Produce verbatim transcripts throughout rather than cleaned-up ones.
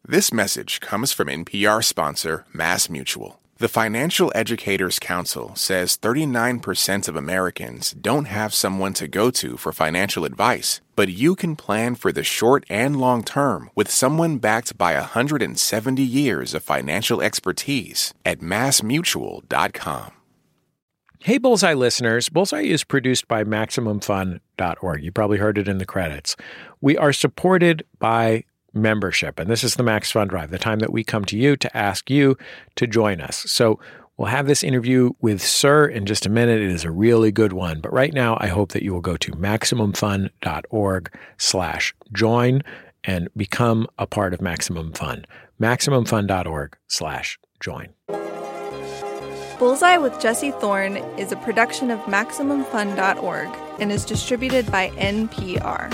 This message comes from N P R sponsor MassMutual. The Financial Educators Council says thirty-nine percent of Americans don't have someone to go to for financial advice, but you can plan for the short and long term with someone backed by one hundred seventy years of financial expertise at mass mutual dot com. Hey, Bullseye listeners. Bullseye is produced by Maximum Fun dot org. You probably heard it in the credits. We are supported by membership, and this is the Max Fun Drive, the time that we come to you to ask you to join us. So we'll have this interview with Sir in just a minute. It is a really good one. But right now, I hope that you will go to maximum fun dot org slash join and become a part of Maximum Fun. maximum fun dot org slash join. Bullseye with Jesse Thorne is a production of maximum fun dot org and is distributed by N P R.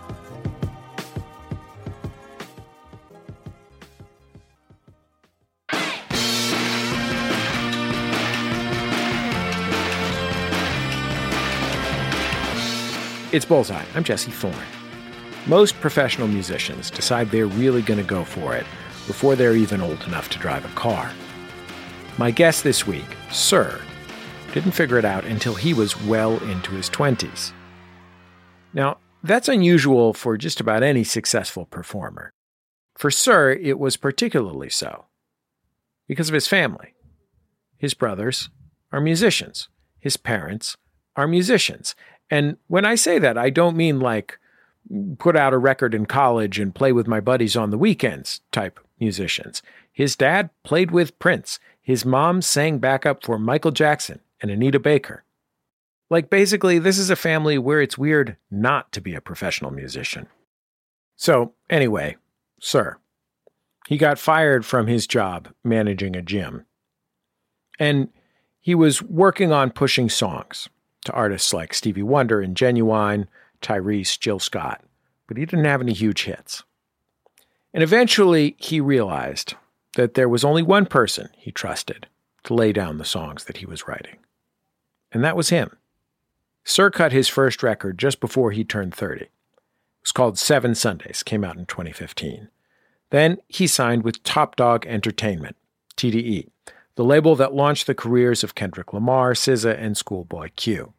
It's Bullseye. I'm Jesse Thorne. Most professional musicians decide they're really going to go for it before they're even old enough to drive a car. My guest this week, Sir, didn't figure it out until he was well into his twenties. Now, that's unusual for just about any successful performer. For Sir, it was particularly so because of his family. His brothers are musicians. His parents are musicians. And when I say that, I don't mean like put out a record in college and play with my buddies on the weekends type musicians. His dad played with Prince. His mom sang backup for Michael Jackson and Anita Baker. Like basically, this is a family where it's weird not to be a professional musician. So anyway, Sir, he got fired from his job managing a gym. And he was working on pushing songs to artists like Stevie Wonder and Genuine, Tyrese, Jill Scott, but he didn't have any huge hits. And eventually he realized that there was only one person he trusted to lay down the songs that he was writing. And that was him. Sir cut his first record just before he turned thirty. It was called Seven Sundays, came out in twenty fifteen. Then he signed with Top Dog Entertainment, T D E, the label that launched the careers of Kendrick Lamar, S Z A, and Schoolboy Q.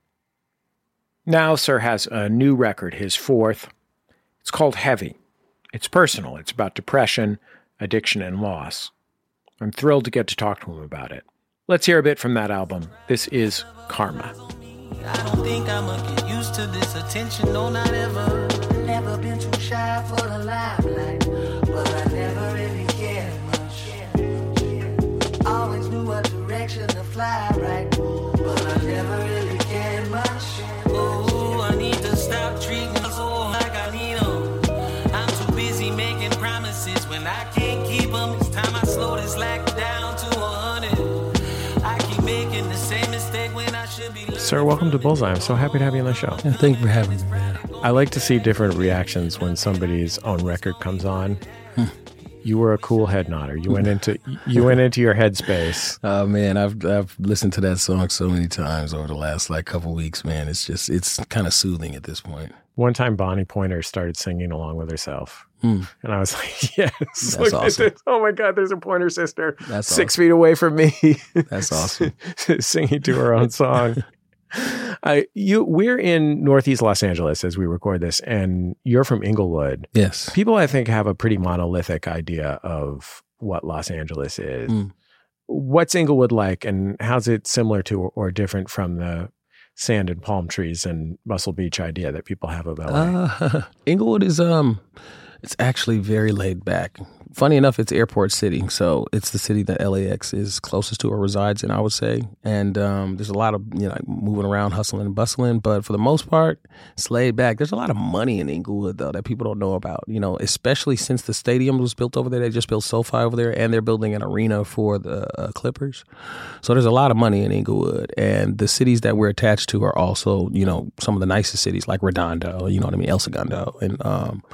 Now Sir has a new record, his fourth. It's called Heavy. It's personal. It's about depression, addiction, and loss. I'm thrilled to get to talk to him about it. Let's hear a bit from that album. This is Karma. I don't think I'ma get used to this attention, no, not ever. Never been too shy for the limelight, but I never really cared much. Always knew what direction to fly right, but I never really cared much. Oh, I need to stop treating so like I need them. I'm too busy making promises when I can't keep them. It's time I slow this lack down to a hundred. I keep making the same mistake when I should be. Sir, welcome to Bullseye. I'm so happy to have you on the show. Yeah, thank you for having me, man. I like to see different reactions when somebody's own record comes on. Hmm. You were a cool head nodder. You went into you went into your headspace. Oh man, I've I've listened to that song so many times over the last like couple weeks, man. It's just it's kind of soothing at this point. One time Bonnie Pointer started singing along with herself. Hmm. And I was like, yes. That's Look awesome. at this. Oh my God, there's a Pointer sister That's six awesome. feet away from me. That's awesome. Singing to her own song. I you we're in Northeast Los Angeles as we record this, and you're from Inglewood. Yes. People, I think, have a pretty monolithic idea of what Los Angeles is. Mm. What's Inglewood like, and how's it similar to or different from the sand and palm trees and Muscle Beach idea that people have of L A? Uh, Inglewood is um, it's actually very laid back. Funny enough, it's Airport City, so it's the city that L A X is closest to or resides in, I would say. And um, there's a lot of, you know, like moving around, hustling and bustling, but for the most part, it's laid back. There's a lot of money in Inglewood, though, that people don't know about, you know, especially since the stadium was built over there. They just built SoFi over there, and they're building an arena for the uh, Clippers. So there's a lot of money in Inglewood, and the cities that we're attached to are also, you know, some of the nicest cities, like Redondo, you know what I mean, El Segundo, and um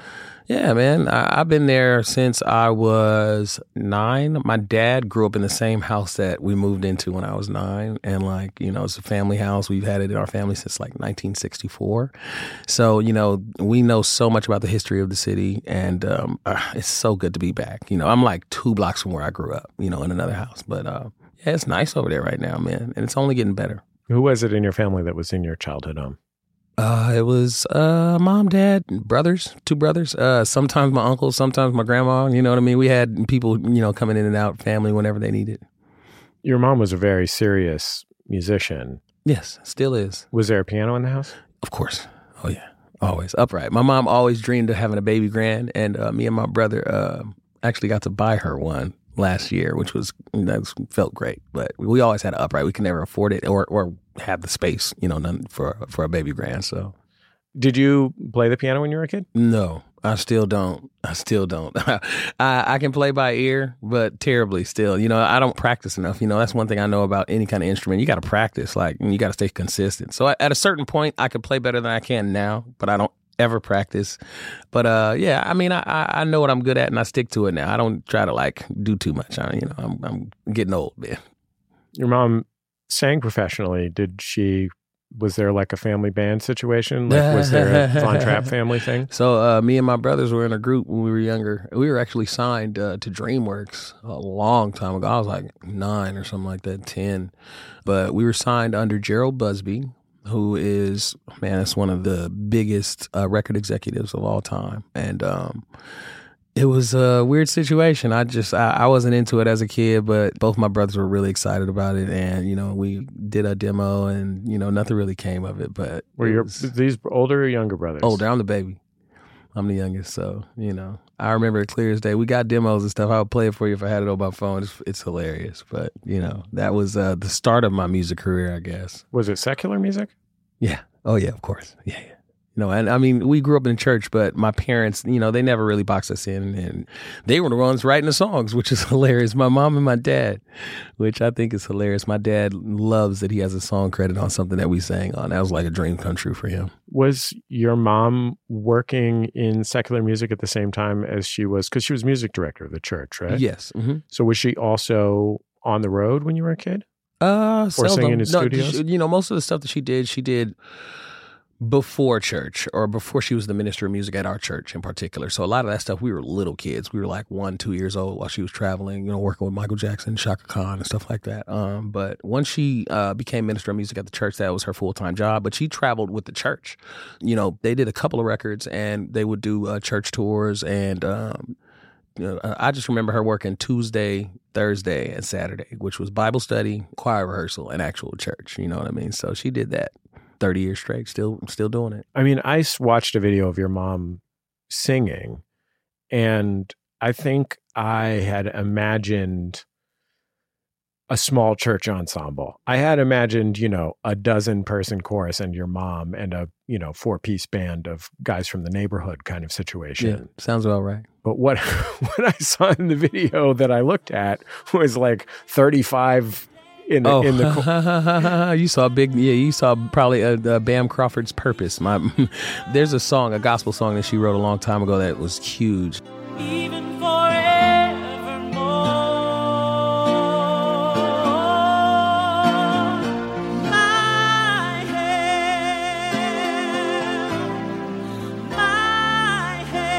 Yeah, man. I, I've been there since I was nine. My dad grew up in the same house that we moved into when I was nine. And, like, you know, it's a family house. We've had it in our family since, like, nineteen sixty-four. So, you know, we know so much about the history of the city. And um, uh, it's so good to be back. You know, I'm, like, two blocks from where I grew up, you know, in another house. But, uh, yeah, it's nice over there right now, man. And it's only getting better. Who was it in your family that was in your childhood home? Uh, it was uh, mom, dad, brothers, two brothers. Uh, sometimes my uncle, sometimes my grandma. You know what I mean? We had people, you know, coming in and out, family whenever they needed. Your mom was a very serious musician. Yes, still is. Was there a piano in the house? Of course. Oh, yeah. Always. Upright. My mom always dreamed of having a baby grand, and uh, me and my brother uh, actually got to buy her one last year, which was, that felt great. But we always had an upright. We could never afford it or or have the space, you know, none for for a baby grand. So, did you play the piano when you were a kid? No, I still don't. I still don't. I, I can play by ear, but terribly still. You know, I don't practice enough. You know, that's one thing I know about any kind of instrument. You got to practice, like, you got to stay consistent. So at a certain point, I could play better than I can now, but I don't ever practice. But uh, yeah, I mean, I, I know what I'm good at, and I stick to it now. I don't try to, like, do too much. I, you know, I'm, I'm getting old, man. Your mom sang professionally. Did she, was there like a family band situation? Like, was there a Von Trapp family thing? So uh, me and my brothers were in a group when we were younger. We were actually signed uh, to DreamWorks a long time ago. I was like nine or something like that, ten. But we were signed under Gerald Busby, who is, man, that's one of the biggest uh, record executives of all time. And um, it was a weird situation. I just, I, I wasn't into it as a kid, but both my brothers were really excited about it. And, you know, we did a demo and, you know, nothing really came of it. But were your, these older or younger brothers? Older. I'm the baby. I'm the youngest. So, you know, I remember it clear as day. We got demos and stuff. I would play it for you if I had it on my phone. It's, it's hilarious. But, you know, that was uh, the start of my music career, I guess. Was it secular music? Yeah. Oh, yeah, of course. Yeah, yeah. You know, and I mean, we grew up in church, but my parents, you know, they never really boxed us in, and they were the ones writing the songs, which is hilarious. My mom and my dad, which I think is hilarious. My dad loves that he has a song credit on something that we sang on. That was like a dream come true for him. Was your mom working in secular music at the same time as she was, because she was music director of the church, right? Yes. Mm-hmm. So was she also on the road when you were a kid? Uh, or seldom. singing in No, studios? she- you know, most of the stuff that she did, she did before church or before she was the minister of music at our church in particular. So a lot of that stuff, we were little kids. We were like one, two years old while she was traveling, you know, working with Michael Jackson, Shaka Khan and stuff like that. Um, but once she uh, became minister of music at the church, that was her full-time job. But she traveled with the church. You know, they did a couple of records and they would do uh, church tours. And um, you know, I just remember her working Tuesday, Thursday, and Saturday, which was Bible study, choir rehearsal, and actual church. You know what I mean? So she did that thirty years straight, still still doing it. I mean, I s- watched a video of your mom singing, and I think I had imagined a small church ensemble. I had imagined, you know, a dozen person chorus and your mom and a, you know, four piece band of guys from the neighborhood kind of situation. Yeah, sounds about right. But what what I saw in the video that I looked at was like thirty-five in, Oh, in the you saw big, yeah, you saw probably uh, uh, Bam Crawford's Purpose. My, there's a song, a gospel song that she wrote a long time ago that was huge. Even forevermore. My hand, my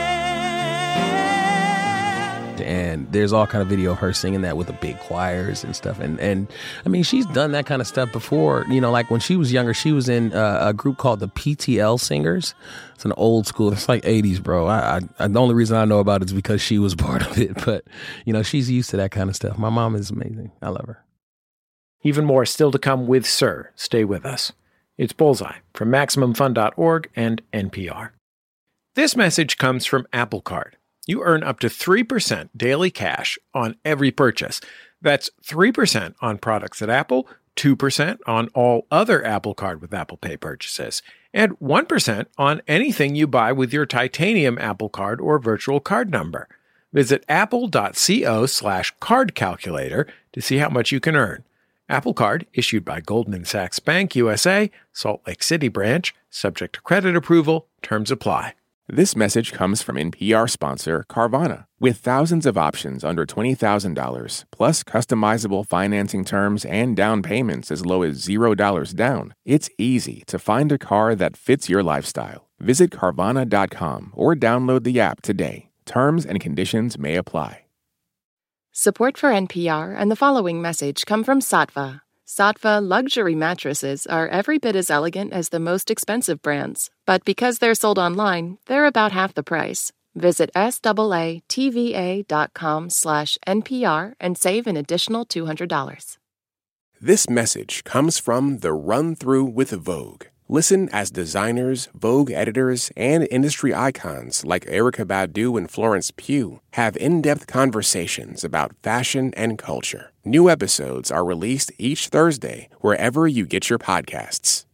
hand. And there's all kind of video of her singing that with the big choirs and stuff. And, and I mean, she's done that kind of stuff before. You know, like when she was younger, she was in uh, a group called the P T L Singers. It's an old school. It's like eighties, bro. I, I, I the only reason I know about it is because she was part of it. But, you know, she's used to that kind of stuff. My mom is amazing. I love her. Even more still to come with Sir. Stay with us. It's Bullseye from Maximum Fun dot org and N P R. This message comes from Apple Card. You earn up to three percent daily cash on every purchase. That's three percent on products at Apple, two percent on all other Apple Card with Apple Pay purchases, and one percent on anything you buy with your titanium Apple Card or virtual card number. Visit apple.co slash card calculator to see how much you can earn. Apple Card, issued by Goldman Sachs Bank U S A, Salt Lake City branch, subject to credit approval, terms apply. This message comes from N P R sponsor Carvana. With thousands of options under twenty thousand dollars, plus customizable financing terms and down payments as low as zero dollars down, it's easy to find a car that fits your lifestyle. Visit Carvana dot com or download the app today. Terms and conditions may apply. Support for N P R and the following message come from Saatva. Saatva luxury mattresses are every bit as elegant as the most expensive brands, but because they're sold online, they're about half the price. Visit SAATVA.com slash NPR and save an additional two hundred dollars. This message comes from The Run Through with Vogue. Listen as designers, Vogue editors, and industry icons like Erykah Badu and Florence Pugh have in-depth conversations about fashion and culture. New episodes are released each Thursday wherever you get your podcasts.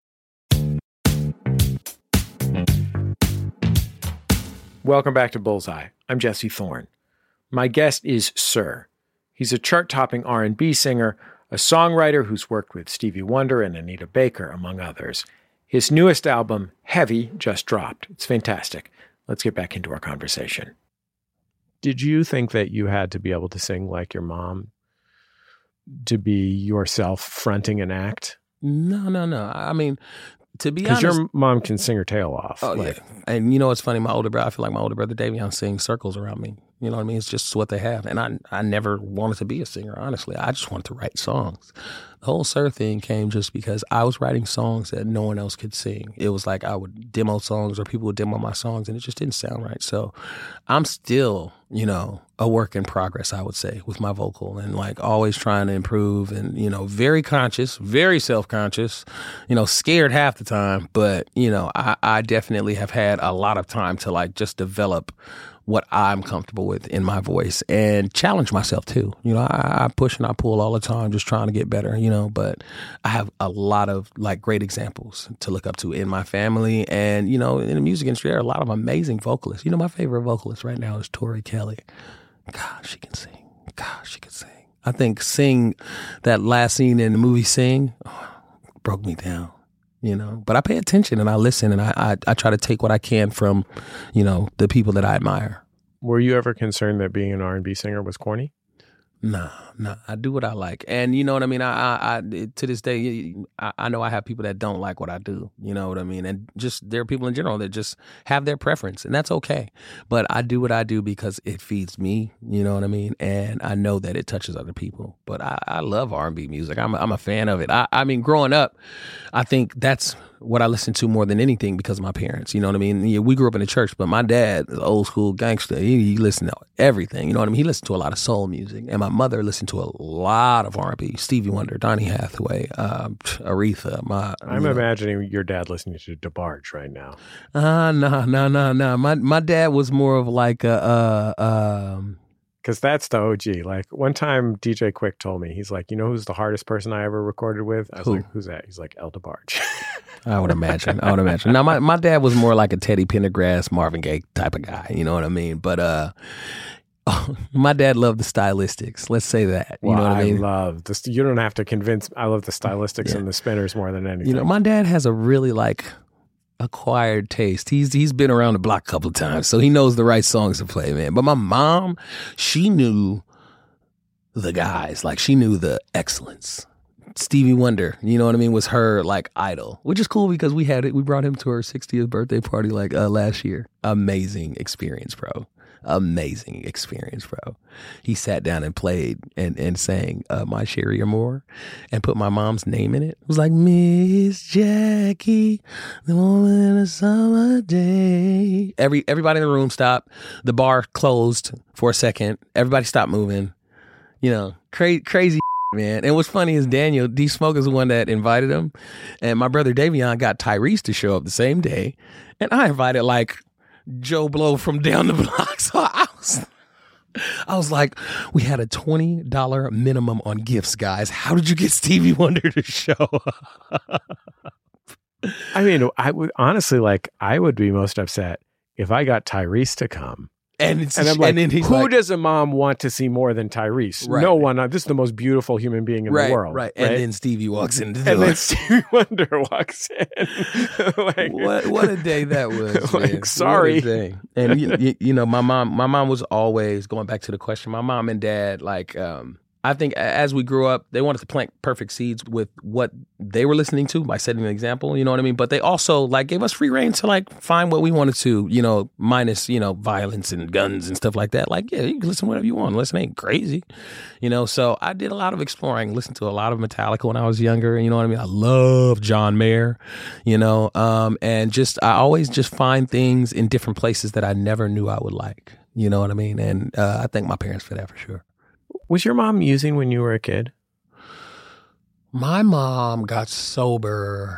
Welcome back to Bullseye. I'm Jesse Thorne. My guest is Sir. He's a chart-topping R and B singer, a songwriter who's worked with Stevie Wonder and Anita Baker, among others. His newest album, Heavy, just dropped. It's fantastic. Let's get back into our conversation. Did you think that you had to be able to sing like your mom to be yourself fronting an act? No, no, no. I mean, to be honest, honest, your mom can sing her tail off. Oh like, yeah, and you know what's funny? My older brother, I feel like my older brother Davion sings circles around me. You know what I mean? It's just what they have, and I, I never wanted to be a singer. Honestly, I just wanted to write songs. The whole Sir thing came just because I was writing songs that no one else could sing. It was like I would demo songs, or people would demo my songs, and it just didn't sound right. So, I'm still, you know, a work in progress, I would say, with my vocal, and like always trying to improve, and you know, very conscious, very self-conscious, you know, scared half the time, but you know, I, I definitely have had a lot of time to like just develop what I'm comfortable with in my voice and challenge myself too. You know, I, I push and I pull all the time, just trying to get better, you know, but I have a lot of like great examples to look up to in my family. And, you know, in the music industry, there are a lot of amazing vocalists. You know, my favorite vocalist right now is Tori Kelly. God, she can sing. God, she can sing. I think Sing, that last scene in the movie Sing, oh, broke me down. You know, but I pay attention and I listen and I, I I try to take what I can from, you know, the people that I admire. Were you ever concerned that being an R and B singer was corny? No, no, I do what I like. And you know what I mean? I, I, I to this day, I, I know I have people that don't like what I do. You know what I mean? And just there are people in general that just have their preference, and that's okay. But I do what I do because it feeds me, you know what I mean? And I know that it touches other people. But I, I love R and B music. I'm a, I'm a fan of it. I, I mean, growing up, I think that's what I listened to more than anything because of my parents. You know what I mean? Yeah, we grew up in the church, but my dad, old school gangster, he, he listened to everything. You know what I mean? He listened to a lot of soul music. And my mother listened to a lot of R and B. Stevie Wonder, Donny Hathaway, uh, Aretha. My, I'm you know. imagining your dad listening to DeBarge right now. Uh, no, no, no, no. My, my dad was more of like a... Uh, um, Because that's the O G. Like one time D J Quick told me, he's like, you know who's the hardest person I ever recorded with? I was Who? like, who's that? He's like, El DeBarge. I would imagine. I would imagine. Now, my, my dad was more like a Teddy Pendergrass, Marvin Gaye type of guy. You know what I mean? But uh, oh, my dad loved the stylistics. Let's say that. You well, know what I mean? I love this. You don't have to convince. I love the stylistics yeah. and the spinners more than anything. You know, my dad has a really like acquired taste. He's he's been around the block a couple of times, so he knows the right songs to play, man. But my mom, she knew the guys. Like she knew the excellence. Stevie Wonder, you know what I mean, was her like idol, which is cool because we had it. We brought him to her sixtieth birthday party like uh, last year. Amazing experience, bro. Amazing experience, bro. He sat down and played and, and sang uh, My Sherry Amore and put my mom's name in it. It was like, Miss Jackie, the woman in a summer day. Every, everybody in the room stopped. The bar closed for a second. Everybody stopped moving. You know, cra- crazy man. And what's funny is Daniel, D Smoke is the one that invited him. And my brother Davion got Tyrese to show up the same day. And I invited like Joe Blow from down the block. So I was, I was like, we had a twenty dollars minimum on gifts, guys. How did you get Stevie Wonder to show up? I mean, I would honestly like, I would be most upset if I got Tyrese to come And, it's, And I'm like, and then he's who like, does a mom want to see more than Tyrese? Right. No one. Uh, this is the most beautiful human being in right, the world. right. And then Stevie walks in the door. And then Stevie Wonder walks in. like, what what a day that was! like, man. sorry. What a day. And you, you, you know, my mom, my mom was always going back to the question. My mom and dad, like, um, I think as we grew up, they wanted to plant perfect seeds with what they were listening to by setting an example. You know what I mean? But they also like gave us free reign to like find what we wanted to. You know, minus you know violence and guns and stuff like that. Like, yeah, you can listen to whatever you want. Listen, ain't crazy. You know, so I did a lot of exploring. Listened to a lot of Metallica when I was younger. You know what I mean? I love John Mayer. You know, um, and just I always just find things in different places that I never knew I would like. You know what I mean? And uh, I thank my parents for that for sure. Was your mom using when you were a kid? My mom got sober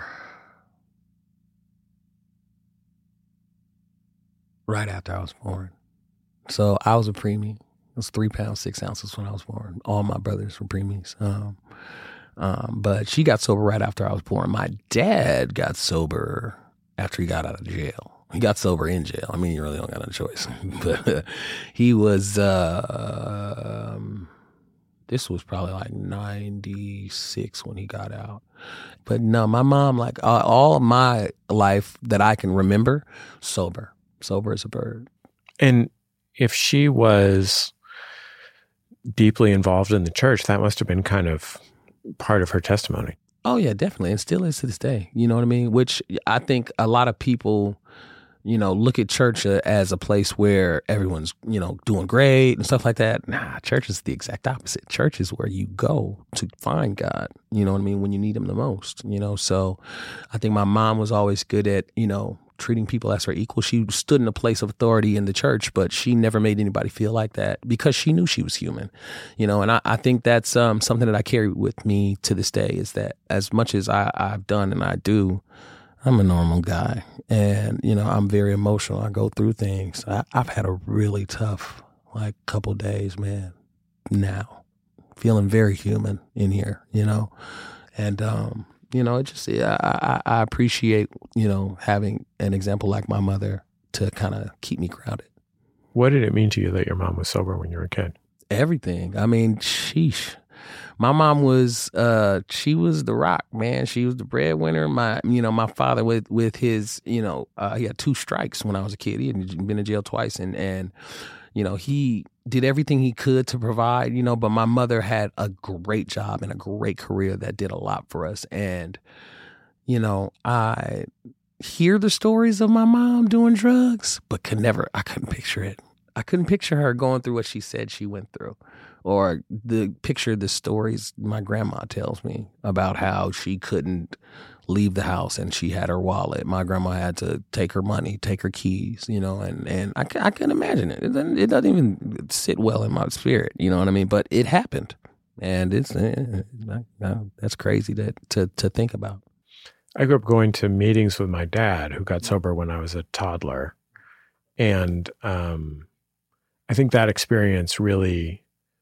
right after I was born. So I was a preemie. I was three pounds, six ounces when I was born. All my brothers were preemies. Um, um, but she got sober right after I was born. My dad got sober after he got out of jail. He got sober in jail. I mean, you really don't got no choice. But uh, he was, uh, um, this was probably like ninety-six when he got out. But no, my mom, like uh, all of my life that I can remember, sober. Sober as a bird. And if she was deeply involved in the church, that must have been kind of part of her testimony. Oh, yeah, definitely. And still is to this day. You know what I mean? Which I think a lot of people, you know, look at church uh, as a place where everyone's, you know, doing great and stuff like that. Nah, church is the exact opposite. Church is where you go to find God, you know what I mean, when you need him the most, you know. So I think my mom was always good at, you know, treating people as her equal. She stood in a place of authority in the church, but she never made anybody feel like that because she knew she was human, you know. And I, I think that's um, something that I carry with me to this day is that as much as I, I've done and I do, I'm a normal guy, and, you know, I'm very emotional. I go through things. I, I've had a really tough, like, couple days, man, now. Feeling very human in here, you know? And, um, you know, it just, yeah, I, I appreciate, you know, having an example like my mother to kind of keep me grounded. What did it mean to you that your mom was sober when you were a kid? Everything. I mean, sheesh. My mom was, uh, she was the rock, man. She was the breadwinner. My, you know, my father with, with his, you know, uh, he had two strikes when I was a kid. He had been in jail twice. And, and, you know, he did everything he could to provide, you know, but my mother had a great job and a great career that did a lot for us. And, you know, I hear the stories of my mom doing drugs, but could never, I couldn't picture it. I couldn't picture her going through what she said she went through. Or the picture the stories my grandma tells me about how she couldn't leave the house and she had her wallet. My grandma had to take her money, take her keys, you know, and, and I, I can't imagine it. It doesn't, it doesn't even sit well in my spirit, you know what I mean? But it happened. And it's eh, that's crazy to, to, to think about. I grew up going to meetings with my dad, who got sober when I was a toddler. And um, I think that experience really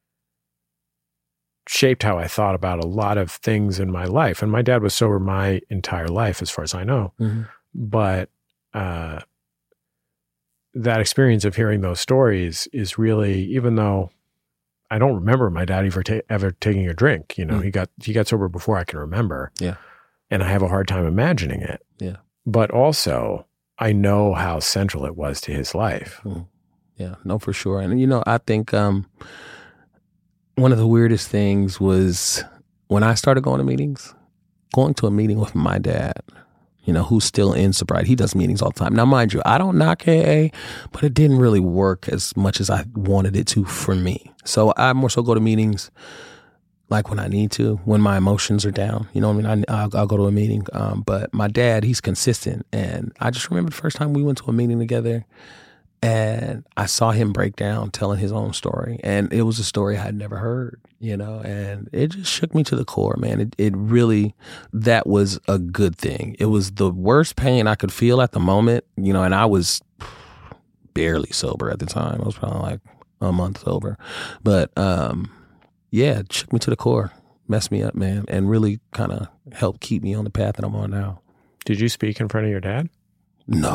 shaped how I thought about a lot of things in my life. And my dad was sober my entire life, as far as I know. Mm-hmm. But uh, that experience of hearing those stories is really, even though I don't remember my dad ever, ta- ever taking a drink, you know, mm-hmm. he got he got sober before I can remember. Yeah. And I have a hard time imagining it. Yeah. But also, I know how central it was to his life. Mm-hmm. Yeah, no, for sure. And, you know, I think um, one of the weirdest things was when I started going to meetings, going to a meeting with my dad, you know, who's still in sobriety. He does meetings all the time. Now, mind you, I don't knock A A, but it didn't really work as much as I wanted it to for me. So I more so go to meetings like when I need to, when my emotions are down. You know what I mean? I, I'll, I'll go to a meeting. Um, but my dad, he's consistent. And I just remember the first time we went to a meeting together, and I saw him break down telling his own story. And it was a story I had never heard, you know, and it just shook me to the core, man. It it really, that was a good thing. It was the worst pain I could feel at the moment, you know, and I was barely sober at the time. I was probably like a month sober. But um, yeah, it shook me to the core, messed me up, man, and really kind of helped keep me on the path that I'm on now. Did you speak in front of your dad? No.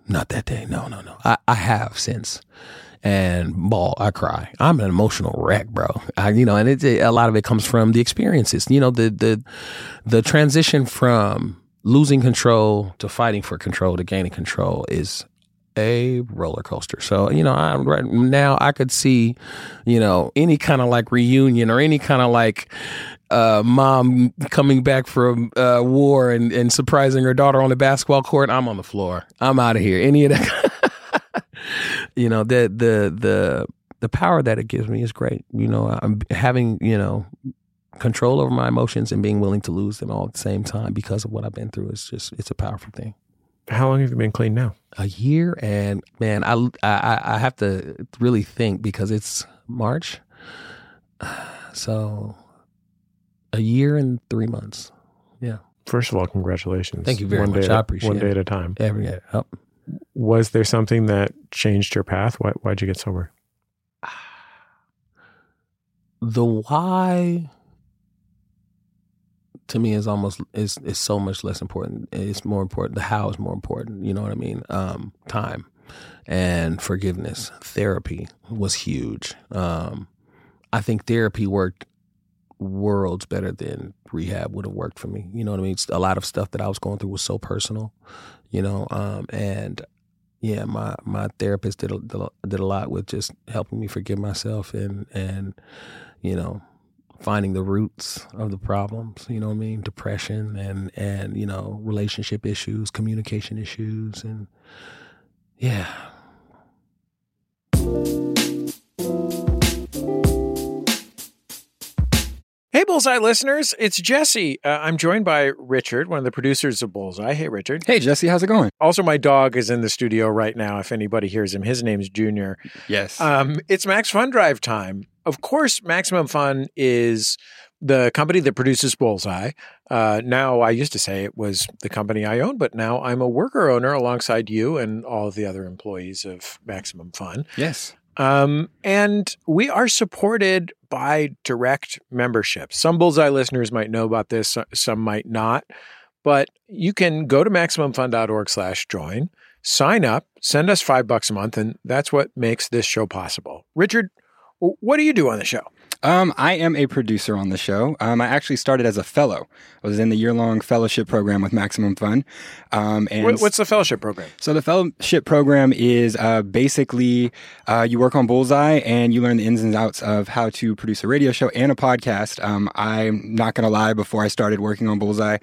not that day. No, no, no. I, I have since. And bawl, I cry. I'm an emotional wreck, bro. I, you know, and it, it, a lot of it comes from the experiences. You know, the the the transition from losing control to fighting for control to gaining control is a roller coaster. So, you know, I, right now I could see, you know, any kind of like reunion or any kind of like uh, mom coming back from uh, war and, and surprising her daughter on the basketball court. I'm on the floor. I'm out of here. Any of that. You know, the the the the power that it gives me is great. You know, I'm having, you know, control over my emotions and being willing to lose them all at the same time because of what I've been through. It's just, it's a powerful thing. How long have you been clean now? A year, and man, I I, I have to really think because it's March, so a year and three months. Yeah. First of all, congratulations. Thank you very one much. Day I at, appreciate one it. One day at a time. Every day. Yep. Was there something that changed your path? Why, why'd you get sober? The why to me is almost is is so much less important. It's more important. The how is more important. You know what I mean? Um, time and forgiveness. Therapy was huge. Um, I think therapy worked worlds better than rehab would have worked for me. You know what I mean? It's a lot of stuff that I was going through was so personal. You know, um, and yeah, my, my therapist did a, did a lot with just helping me forgive myself and, and, you know, finding the roots of the problems, you know what I mean? Depression and, and, you know, relationship issues, communication issues, and yeah. Hey, Bullseye listeners, it's Jesse. Uh, I'm joined by Richard, one of the producers of Bullseye. Hey, Richard. Hey, Jesse, how's it going? Also, my dog is in the studio right now, if anybody hears him. His name's Junior. Yes. Um, it's Max Fun Drive time. Of course, Maximum Fun is the company that produces Bullseye. Uh, now, I used to say it was the company I own, but now I'm a worker owner alongside you and all of the other employees of Maximum Fun. Yes. Um, and we are supported by direct membership. Some Bullseye listeners might know about this, some might not, but you can go to maximumfun.org slash join, sign up, send us five bucks a month, and that's what makes this show possible. Richard, what do you do on the show? Um, I am a producer on the show. Um, I actually started as a fellow. I was in the year-long fellowship program with Maximum Fun. Um, and What's the fellowship program? So the fellowship program is uh, basically uh, you work on Bullseye and you learn the ins and outs of how to produce a radio show and a podcast. Um, I'm not going to lie, before I started working on Bullseye,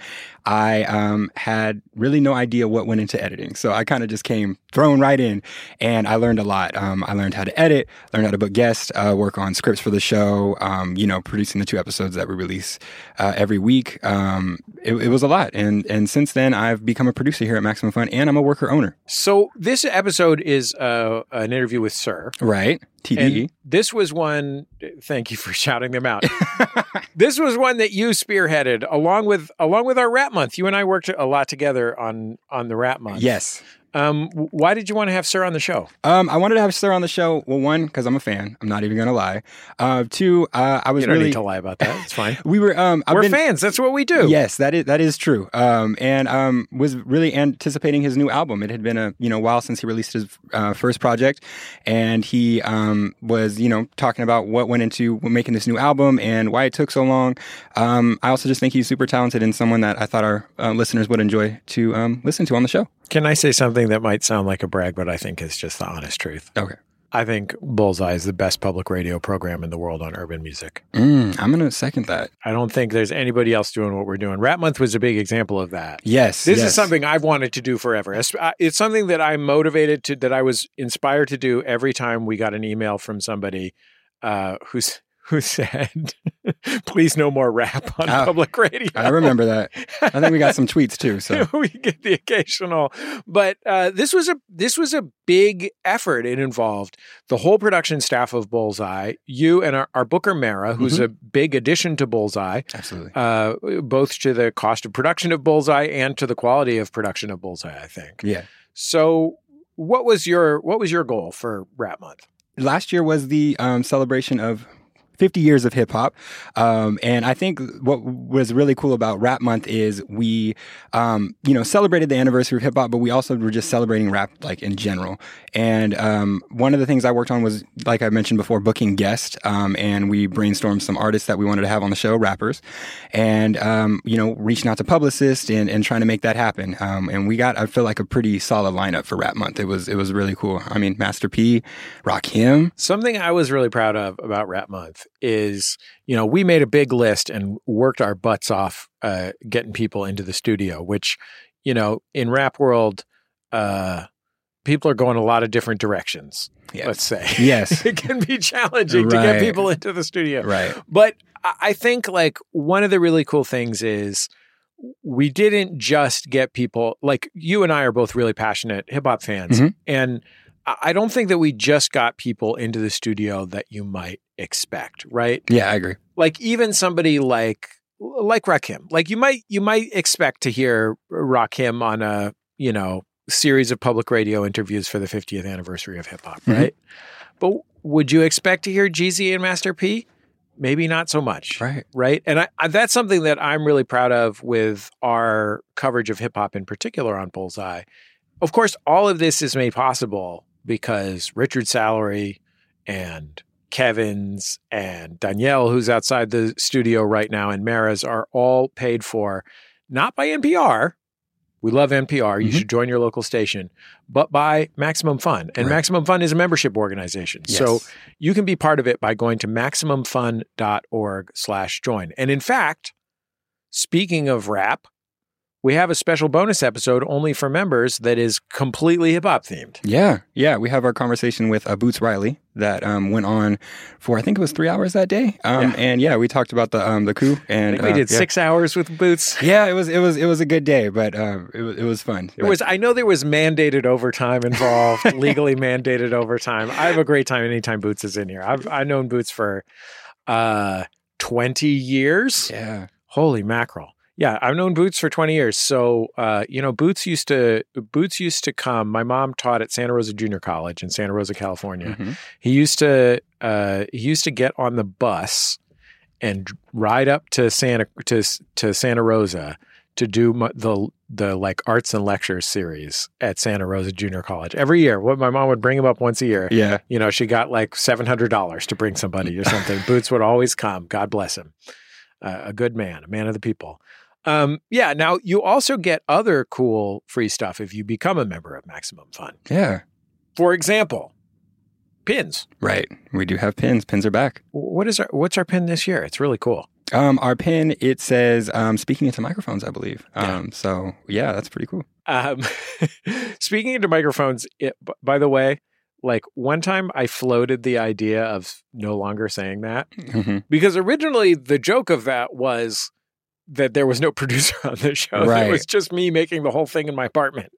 I um, had really no idea what went into editing. So I kind of just came thrown right in, and I learned a lot. Um, I learned how to edit, learned how to book guests, uh, work on scripts for the show, um, you know, producing the two episodes that we release uh, every week. Um, it, it was a lot. And and since then, I've become a producer here at Maximum Fun, and I'm a worker owner. So this episode is uh, an interview with Sir. Right. T D E. And this was one, thank you for shouting them out. This was one that you spearheaded along with along with our Rap Month. You and I worked a lot together on on the Rap Month. Yes. Um, why did you want to have Sir on the show? Um, I wanted to have Sir on the show. Well, one, because I'm a fan. I'm not even going to lie. Uh, two, uh, I was you don't really need to lie about that. It's fine. we were. Um, I've we're been, fans. That's what we do. Yes, that is that is true. Um, and um, was really anticipating his new album. It had been a you know while since he released his uh, first project, and he um was you know talking about what went into making this new album and why it took so long. Um, I also just think he's super talented and someone that I thought our uh, listeners would enjoy to um listen to on the show. Can I say something that might sound like a brag, but I think is just the honest truth? Okay. I think Bullseye is the best public radio program in the world on urban music. Mm, I'm going to second that. I don't think there's anybody else doing what we're doing. Rap Month was a big example of that. Yes. This yes. is something I've wanted to do forever. It's something that I'm motivated to, that I was inspired to do every time we got an email from somebody uh, who's who said, please no more rap on oh, public radio. I remember that. I think we got some tweets too. So we get the occasional, but uh, this was a this was a big effort. It involved the whole production staff of Bullseye, you and our, our booker Mara, who's mm-hmm. a big addition to Bullseye. Absolutely. Uh, both to the cost of production of Bullseye and to the quality of production of Bullseye, I think. Yeah. So what was your what was your goal for Rap Month? Last year was the um, celebration of fifty years of hip hop. Um, and I think what was really cool about Rap Month is we, um, you know, celebrated the anniversary of hip hop, but we also were just celebrating rap like in general. And um, one of the things I worked on was, like I mentioned before, booking guests. Um, and we brainstormed some artists that we wanted to have on the show, rappers, and um, you know, reaching out to publicists and, and trying to make that happen. Um, and we got, I feel like, a pretty solid lineup for Rap Month. It was it was really cool. I mean, Master P, Rakim. Something I was really proud of about Rap Month is, you know, we made a big list and worked our butts off uh, getting people into the studio, which, you know, in rap world, uh, people are going a lot of different directions, yes. let's say. Yes. It can be challenging right. to get people into the studio. Right. But I think like one of the really cool things is we didn't just get people, like you and I are both really passionate hip hop fans. Mm-hmm. And I don't think that we just got people into the studio that you might expect, right? Yeah, I agree. Like even somebody like like Rakim, like you might you might expect to hear Rakim on a, you know, series of public radio interviews for the fiftieth anniversary of hip hop, right? Mm-hmm. But would you expect to hear Jeezy and Master P? Maybe not so much. Right. Right. And I, I, that's something that I'm really proud of with our coverage of hip hop in particular on Bullseye. Of course, all of this is made possible because Richard Sallery and Kevin's and Danielle, who's outside the studio right now, and Mara's are all paid for, not by N P R. We love N P R. You mm-hmm. should join your local station, but by Maximum Fun. And right. Maximum Fun is a membership organization. Yes. So you can be part of it by going to maximumfun.org slash join. And in fact, speaking of rap, we have a special bonus episode only for members that is completely hip-hop themed. Yeah. Yeah. We have our conversation with uh, Boots Riley that um, went on for, I think it was three hours that day. Um, yeah. And yeah, we talked about the um, the coup. And I think we uh, did yeah. six hours with Boots. Yeah, it was it was it was a good day, but uh, it was it was fun. It was. I know there was mandated overtime involved, legally mandated overtime. I have a great time anytime Boots is in here. I've I've known Boots for uh, twenty years. Yeah. Holy mackerel. Yeah, I've known Boots for twenty years. So, uh, you know, Boots used to Boots used to come. My mom taught at Santa Rosa Junior College in Santa Rosa, California. Mm-hmm. He used to uh, he used to get on the bus and ride up to Santa to to Santa Rosa to do my, the the like arts and lectures series at Santa Rosa Junior College every year. What my mom would bring him up once a year. Yeah, you know, she got like seven hundred dollars to bring somebody or something. Boots would always come. God bless him. Uh, a good man, a man of the people. Um, yeah. Now you also get other cool free stuff if you become a member of Maximum Fun. Yeah. For example, pins. Right. We do have pins. Pins are back. What is our, what's our pin this year? It's really cool. Um, our pin, it says, um, speaking into microphones, I believe. Um, yeah. so yeah, that's pretty cool. Um, speaking into microphones, it, by the way, like one time I floated the idea of no longer saying that mm-hmm. because originally the joke of that was that there was no producer on the show. Right. It was just me making the whole thing in my apartment.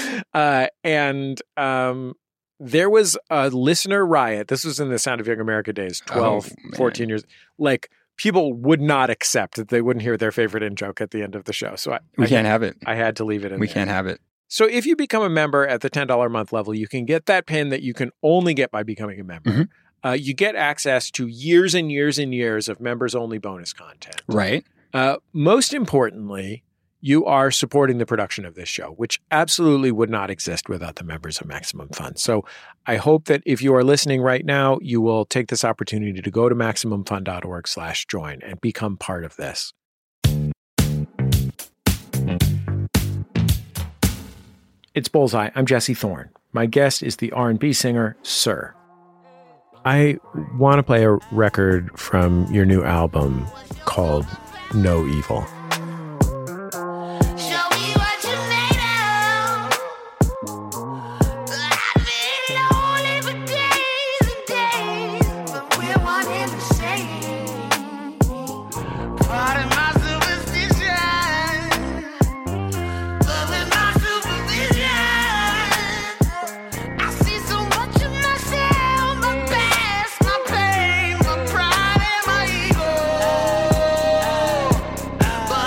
Uh, and um, there was a listener riot. This was in the Sound of Young America days, twelve, oh, fourteen years. Like people would not accept that they wouldn't hear their favorite in joke at the end of the show. So I, we I can't have it. I had to leave it in We there. can't have it. So if you become a member at the ten dollars a month level, you can get that pin that you can only get by becoming a member. Mm-hmm. Uh, you get access to years and years and years of members-only bonus content. Right. Uh, most importantly, you are supporting the production of this show, which absolutely would not exist without the members of Maximum Fun. So I hope that if you are listening right now, you will take this opportunity to go to maximumfun.org slash join and become part of this. It's Bullseye. I'm Jesse Thorne. My guest is the R and B singer, Sir. I want to play a record from your new album called No Evil. But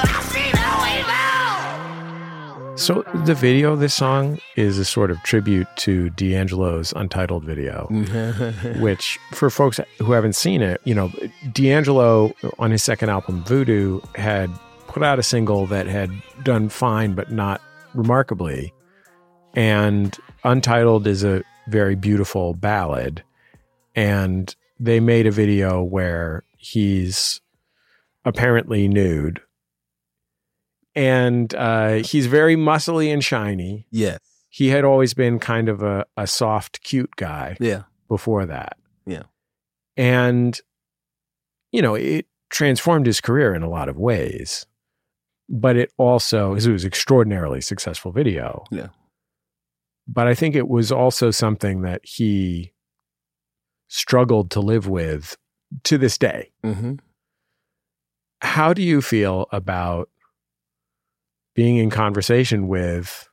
So the video of this song is a sort of tribute to D'Angelo's Untitled video, which for folks who haven't seen it, you know, D'Angelo on his second album, Voodoo, had put out a single that had done fine, but not remarkably. And Untitled is a very beautiful ballad. And they made a video where he's apparently nude. And uh, he's very muscly and shiny. Yes. He had always been kind of a, a soft, cute guy. Yeah. Before that. Yeah. And, you know, it transformed his career in a lot of ways. But it also, it was an extraordinarily successful video. Yeah. But I think it was also something that he struggled to live with to this day. Mm-hmm. How do you feel about being in conversation with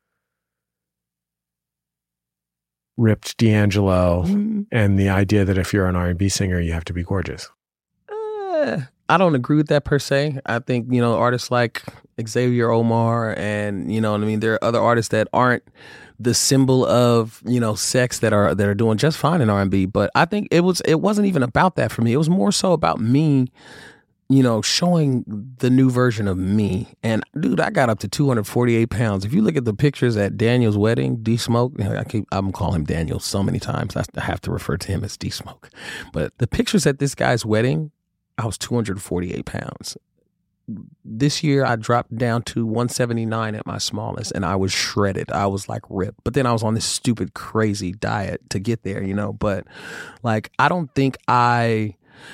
ripped D'Angelo mm-hmm. and the idea that if you're an R and B singer, you have to be gorgeous? Uh, I don't agree with that per se. I think, you know, artists like Xavier Omar and, you know what I mean, there are other artists that aren't the symbol of, you know, sex that are that are doing just fine in R and B. But I think it was it wasn't even about that for me. It was more so about me, you know, showing the new version of me. And dude, I got up to two hundred forty-eight pounds. If you look at the pictures at Daniel's wedding, D-Smoke, I keep, I'm calling him Daniel so many times. I have to refer to him as D-Smoke. But the pictures at this guy's wedding, I was two hundred forty-eight pounds. This year, I dropped down to one seventy-nine at my smallest, and I was shredded. I was like ripped. But then I was on this stupid, crazy diet to get there, you know. But like, I don't think I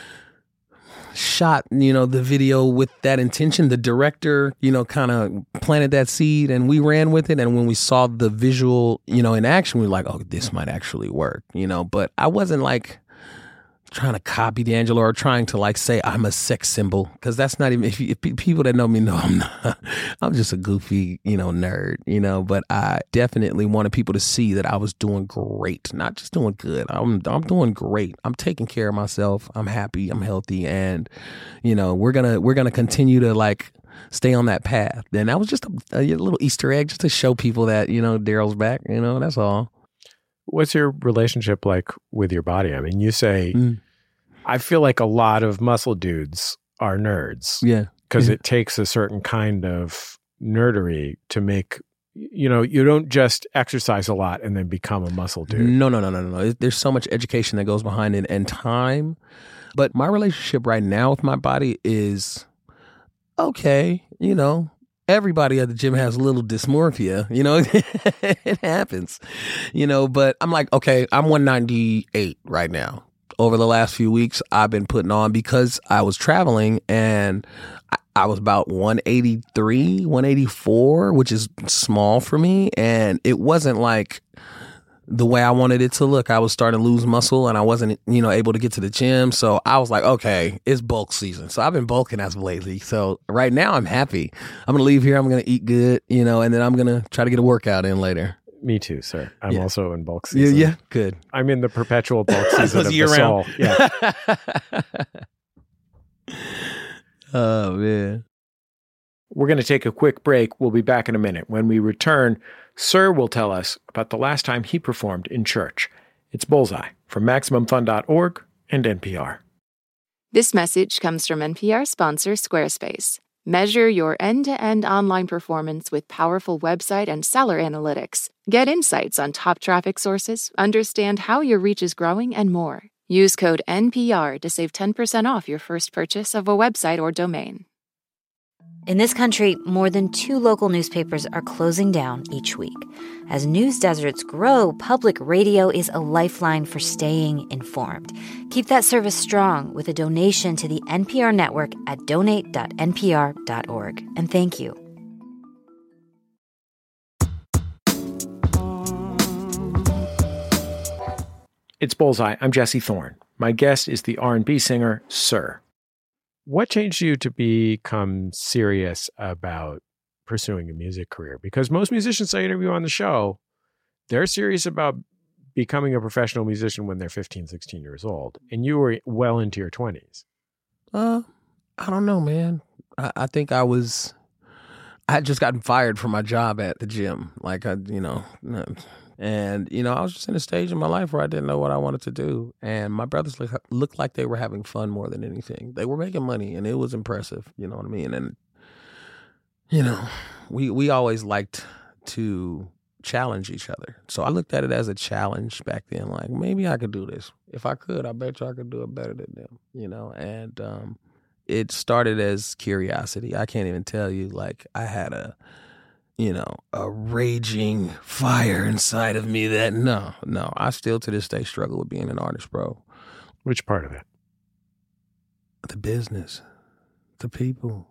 shot, you know, the video with that intention. The director, you know, kind of planted that seed and we ran with it. And when we saw the visual, you know, in action, we were like, oh, this might actually work, you know. But I wasn't like trying to copy D'Angelo or trying to like say I'm a sex symbol, because that's not even, if, you, if people that know me know I'm not. I'm just a goofy, you know, nerd, you know. But I definitely wanted people to see that I was doing great, not just doing good. I'm I'm doing great. I'm taking care of myself. I'm happy. I'm healthy, and you know, we're gonna we're gonna continue to like stay on that path. And that was just a, a little Easter egg just to show people that, you know, Daryl's back. You know, that's all. What's your relationship like with your body? I mean, you say, mm. I feel like a lot of muscle dudes are nerds. Yeah. Because yeah. it takes a certain kind of nerdery to make, you know, you don't just exercise a lot and then become a muscle dude. No, no, no, no, no, no. There's so much education that goes behind it and time. But my relationship right now with my body is okay, you know. Everybody at the gym has a little dysmorphia, you know, it happens, you know, but I'm like, okay, I'm one ninety-eight right now. Over the last few weeks, I've been putting on, because I was traveling and I, I was about one eighty-three, one eighty-four, which is small for me. And it wasn't like the way I wanted it to look. I was starting to lose muscle and I wasn't, you know, able to get to the gym. So I was like, okay, it's bulk season. So I've been bulking as of lately. So right now I'm happy. I'm going to leave here. I'm going to eat good, you know, and then I'm going to try to get a workout in later. Me too, sir. I'm yeah. also in bulk Yeah, season. yeah, good. I'm in the perpetual bulk season of year the soul. Yeah. Oh, man. We're going to take a quick break. We'll be back in a minute. When we return, Sir will tell us about the last time he performed in church. It's Bullseye from Maximum Fun dot org and N P R. This message comes from N P R sponsor Squarespace. Measure your end-to-end online performance with powerful website and seller analytics. Get insights on top traffic sources, understand how your reach is growing, and more. Use code N P R to save ten percent off your first purchase of a website or domain. In this country, more than two local newspapers are closing down each week. As news deserts grow, public radio is a lifeline for staying informed. Keep that service strong with a donation to the N P R network at donate dot N P R dot org. And thank you. It's Bullseye. I'm Jesse Thorne. My guest is the R and B singer, Sir. What changed you to become serious about pursuing a music career? Because most musicians I interview on the show, they're serious about becoming a professional musician when they're fifteen, sixteen years old. And you were well into your twenties. Uh, I don't know, man. I, I think I was, I had just gotten fired from my job at the gym. Like, I, you know, and, you know, I was just in a stage in my life where I didn't know what I wanted to do. And my brothers look, looked like they were having fun more than anything. They were making money, and it was impressive. You know what I mean? And, you know, we, we always liked to challenge each other. So I looked at it as a challenge back then. Like, maybe I could do this. If I could, I bet you I could do it better than them, you know? And um, it started as curiosity. I can't even tell you, like, I had a, you know, a raging fire inside of me that, no, no, I still to this day struggle with being an artist, bro. Which part of it? The business, the people.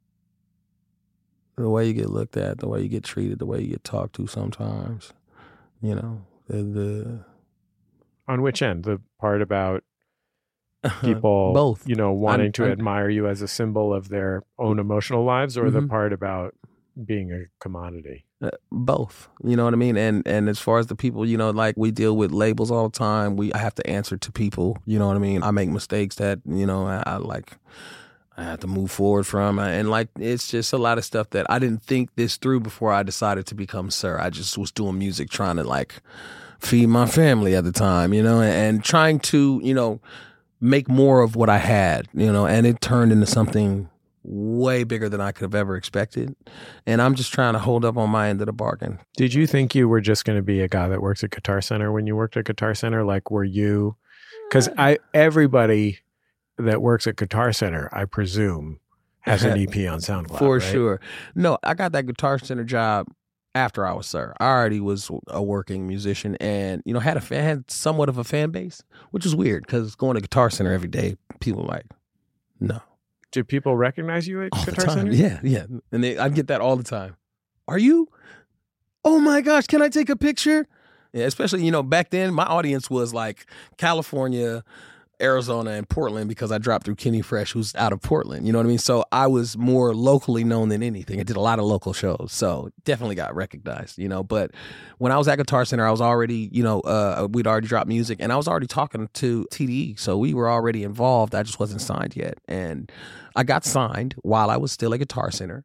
The way you get looked at, the way you get treated, the way you get talked to sometimes, you know, the, the on which end? The part about people, both, you know, wanting I'm, to I'm, admire you as a symbol of their own emotional lives, or mm-hmm. the part about being a commodity? Uh, both, you know what I mean? And and as far as the people, you know, like we deal with labels all the time. We I have to answer to people, you know what I mean? I make mistakes that, you know, I, I like... I had to move forward from. And like, it's just a lot of stuff that I didn't think this through before I decided to become Sir. I just was doing music, trying to like feed my family at the time, you know, and, and trying to, you know, make more of what I had, you know, and it turned into something way bigger than I could have ever expected. And I'm just trying to hold up on my end of the bargain. Did you think you were just going to be a guy that works at Guitar Center when you worked at Guitar Center? Like, were you, because I, everybody that works at Guitar Center, I presume, has an E P on SoundCloud. For right? sure. No, I got that Guitar Center job after I was Sir. I already was a working musician and, you know, had a fan, had somewhat of a fan base, which is weird because going to Guitar Center every day, people are like, no. Do people recognize you at all Guitar the time. Center? Yeah, yeah. And they, I get that all the time. Are you? Oh my gosh, can I take a picture? Yeah, especially, you know, back then my audience was like California, Arizona, and Portland because I dropped through Kenny Fresh, who's out of Portland. You know what I mean? So I was more locally known than anything. I did a lot of local shows, so definitely got recognized, you know. But when I was at Guitar Center, I was already, you know, uh, we'd already dropped music, and I was already talking to T D E, so we were already involved. I just wasn't signed yet. And I got signed while I was still at Guitar Center.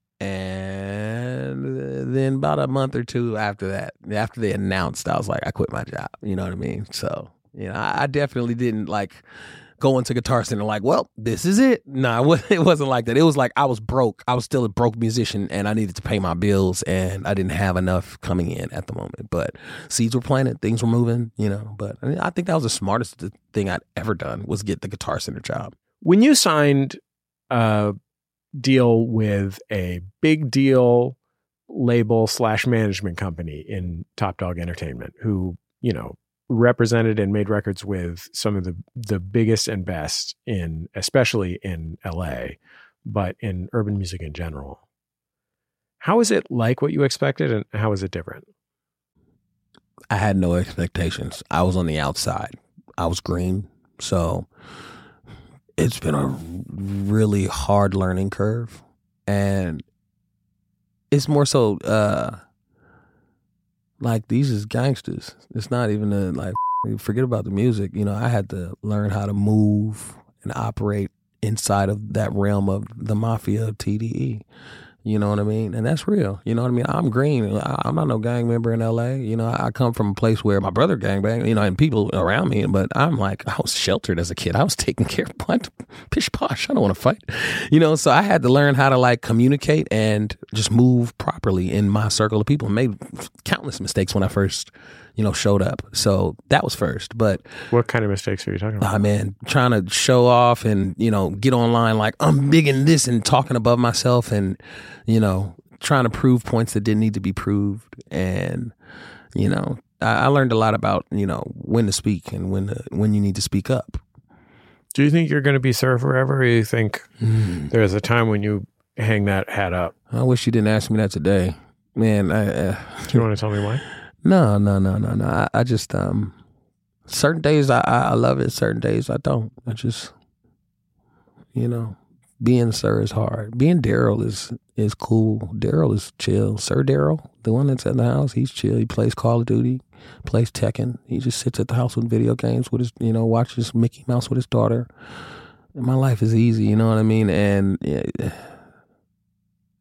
And then about a month or two after that, after they announced, I was like, I quit my job. You know what I mean? So... You know, I definitely didn't like go into Guitar Center like, well, this is it. No, it wasn't like that. It was like I was broke. I was still a broke musician and I needed to pay my bills and I didn't have enough coming in at the moment. But seeds were planted, things were moving, you know. But I, mean, I think that was the smartest thing I'd ever done was get the Guitar Center job. When you signed a deal with a big deal label slash management company in Top Dog Entertainment, who, you know, represented and made records with some of the, the biggest and best in, especially in L A, but in urban music in general. How is it like what you expected and how is it different? I had no expectations. I was on the outside. I was green. So it's been a really hard learning curve. And it's more so, uh, like, these is gangsters. It's not even a, like, forget about the music. You know, I had to learn how to move and operate inside of that realm of the mafia of T D E. You know what I mean? And that's real. You know what I mean? I'm green. I, I'm not no gang member in L A. You know, I, I come from a place where my brother gangbang, you know, and people around me. But I'm like, I was sheltered as a kid. I was taking care of what? Pish posh. I don't want to fight. You know, so I had to learn how to like communicate and just move properly in my circle of people. I made countless mistakes when I first, you know, showed up. So that was first. But what kind of mistakes are you talking about? Ah, man, trying to show off and, you know, get online like I'm big in this and talking above myself and, you know, trying to prove points that didn't need to be proved. And, you know, I, I learned a lot about, you know, when to speak and when to, when you need to speak up. Do you think you're going to be Sir forever, or you think mm. there's a time when you hang that hat up? I wish you didn't ask me that today. Man, I, uh, do you want to tell me why? No, no, no, no, no. I, I just, um, certain days I, I love it. Certain days I don't. I just, you know, being Sir is hard. Being Daryl is, is cool. Daryl is chill. Sir Daryl, the one that's at the house, he's chill. He plays Call of Duty, plays Tekken. He just sits at the house with video games with his, you know, watches Mickey Mouse with his daughter. And my life is easy, you know what I mean? And yeah,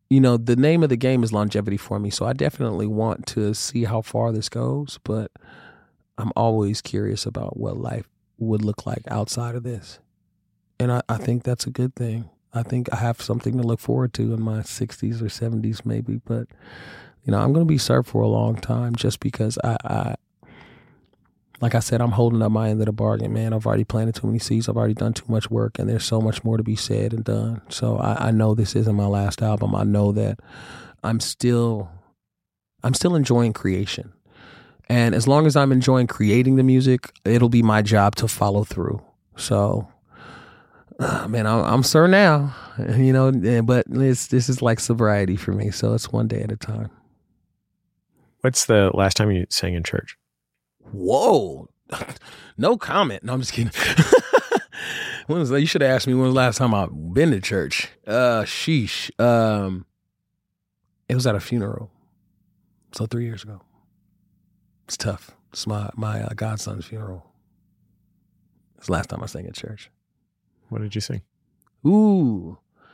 you know, the name of the game is longevity for me. So I definitely want to see how far this goes, but I'm always curious about what life would look like outside of this. And I, I think that's a good thing. I think I have something to look forward to in my sixties or seventies maybe, but, you know, I'm going to be served for a long time just because I, I, like I said, I'm holding up my end of the bargain, man. I've already planted too many seeds. I've already done too much work, and there's so much more to be said and done. So I, I know this isn't my last album. I know that I'm still, I'm still enjoying creation. And as long as I'm enjoying creating the music, it'll be my job to follow through. So, uh, man, I'm, I'm sure now, you know, but it's, this is like sobriety for me. So it's one day at a time. What's the last time you sang in church? Whoa. No comment. No, I'm just kidding. When was, you should have asked me when was the last time I've been to church. Uh, sheesh. Um, it was at a funeral. So three years ago. It's tough. It's my, my uh, godson's funeral. It's the last time I sang at church. What did you sing? Ooh.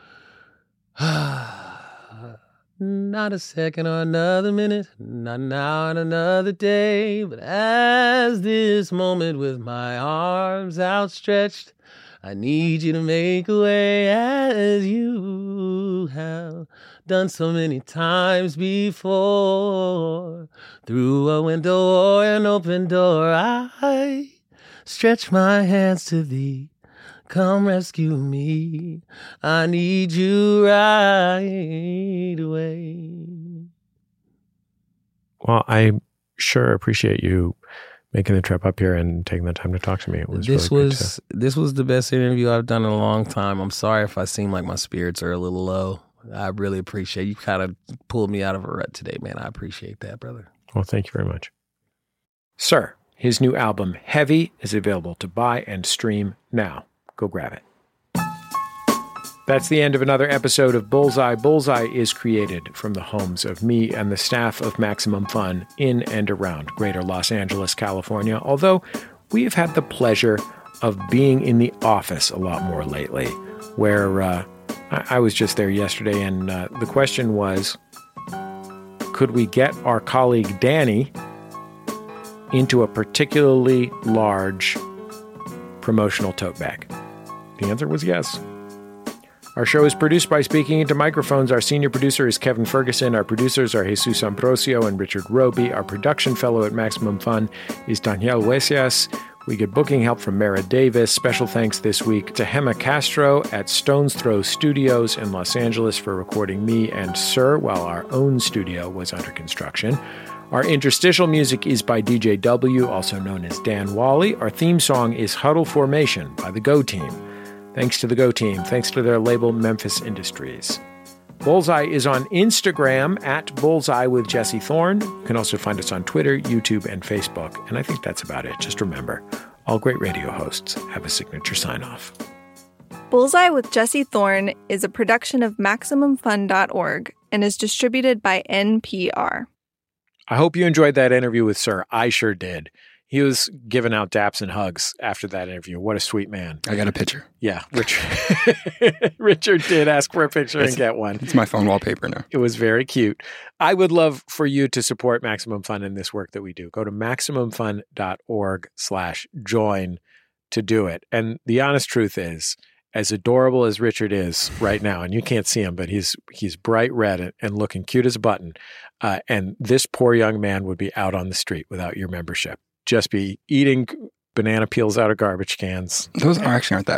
Not a second or another minute, not now and another day, but as this moment with my arms outstretched, I need you to make a way as you have done so many times before. Through a window or an open door, I stretch my hands to thee. Come rescue me. I need you right away. Well, I sure appreciate you making the trip up here and taking the time to talk to me. It was this really was good to... this was the best interview I've done in a long time. I'm sorry if I seem like my spirits are a little low. I really appreciate you. Kind of pulled me out of a rut today, man. I appreciate that, brother. Well, thank you very much. Sir, his new album, Heavy, is available to buy and stream now. Go grab it. That's the end of another episode of Bullseye. Bullseye is created from the homes of me and the staff of Maximum Fun in and around greater Los Angeles, California, although we have had the pleasure of being in the office a lot more lately, where uh, I-, I was just there yesterday, and uh, the question was, could we get our colleague Danny into a particularly large promotional tote bag? The answer was yes. Our show is produced by Speaking Into Microphones. Our senior producer is Kevin Ferguson. Our producers are Jesus Ambrosio and Richard Roby. Our production fellow at Maximum Fun is Danielle Huesias. We get booking help from Mara Davis. Special thanks this week to Hema Castro at Stone's Throw Studios in Los Angeles for recording me and Sir while our own studio was under construction. Our interstitial music is by D J W, also known as Dan Wally. Our theme song is Huddle Formation by the Go Team. Thanks to the Go Team. Thanks to their label, Memphis Industries. Bullseye is on Instagram at Bullseye with Jesse Thorne. You can also find us on Twitter, YouTube, and Facebook. And I think that's about it. Just remember, all great radio hosts have a signature sign-off. Bullseye with Jesse Thorne is a production of Maximum Fun dot org and is distributed by N P R. I hope you enjoyed that interview with Sir. I sure did. He was giving out daps and hugs after that interview. What a sweet man. I got a picture. Yeah, Richard, Richard did ask for a picture it's, and get one. It's my phone wallpaper now. It was very cute. I would love for you to support Maximum Fun in this work that we do. Go to Maximum Fun dot org slash join to do it. And the honest truth is, as adorable as Richard is right now, and you can't see him, but he's he's bright red and, and looking cute as a button. Uh, and this poor young man would be out on the street without your membership. Just be eating banana peels out of garbage cans. Those are actually aren't that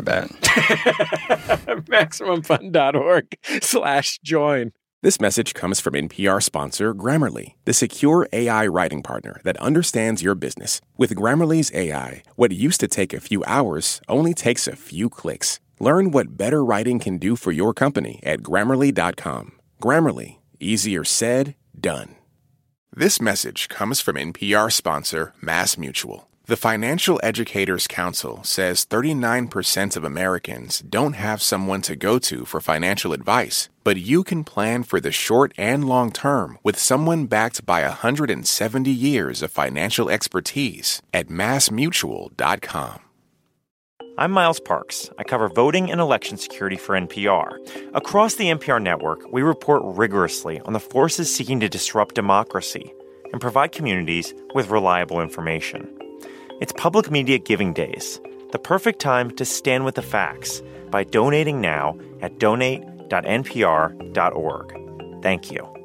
bad. Maximum Fun dot org slash join. This message comes from N P R sponsor Grammarly, the secure A I writing partner that understands your business. With Grammarly's A I, what used to take a few hours only takes a few clicks. Learn what better writing can do for your company at Grammarly dot com. Grammarly, easier said, done. This message comes from N P R sponsor MassMutual. The Financial Educators Council says thirty-nine percent of Americans don't have someone to go to for financial advice, but you can plan for the short and long term with someone backed by one hundred seventy years of financial expertise at Mass Mutual dot com. I'm Miles Parks. I cover voting and election security for N P R. Across the N P R network, we report rigorously on the forces seeking to disrupt democracy and provide communities with reliable information. It's Public Media Giving Days, the perfect time to stand with the facts by donating now at donate dot n p r dot org. Thank you.